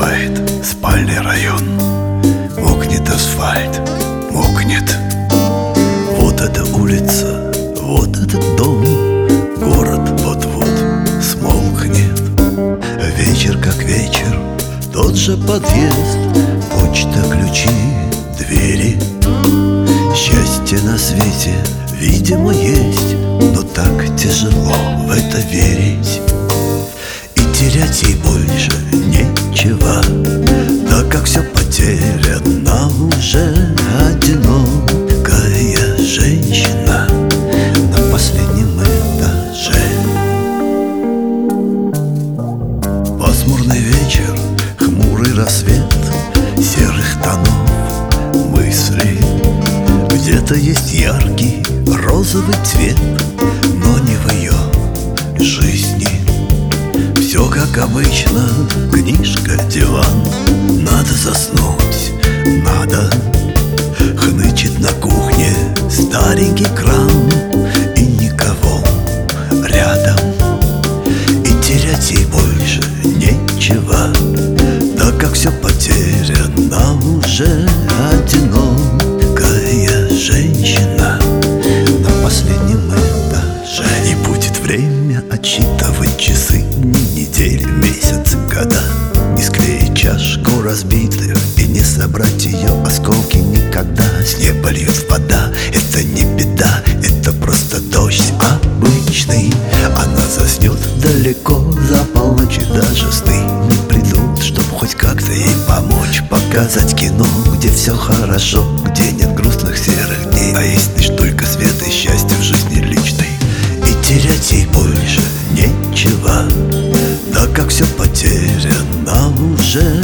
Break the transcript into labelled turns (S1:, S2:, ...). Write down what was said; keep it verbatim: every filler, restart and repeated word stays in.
S1: оживает спальный район. Мокнет асфальт, мокнет. Вот эта улица, вот этот дом. Город вот-вот смолкнет. Вечер как вечер, тот же подъезд, почта, ключи, двери. Счастье на свете, видимо, есть, но так тяжело в это верить. И терять ей больше нечего, так как все потеряно уже. Одинокая женщина на последнем этаже. Пасмурный вечер, хмурый рассвет серых тонов мысли. Где-то есть яркий розовый цвет, но не в ее жизни. Все как обычно, книжка, диван. Надо заснуть, надо. Хнычет на кухне старенький кран, и никого рядом. И терять ей больше нечего, так как все потеряно уже. Одинокая женщина на последнем этаже. И будет время отсчитывать часы, дни, недели, месяцы, года. Не склеить чашку разбитую и не собрать ее осколки никогда. С неба льет вода, это не беда, это просто дождь обычный. Она заснет далеко за полночь, и даже сны не придут, чтобы хоть как-то ей помочь. Показать кино, где все хорошо, где нет грустных серых дней, а есть лишь только свет и счастье в жизни личной. И терять ей больше нечего, так как все потеряно уже.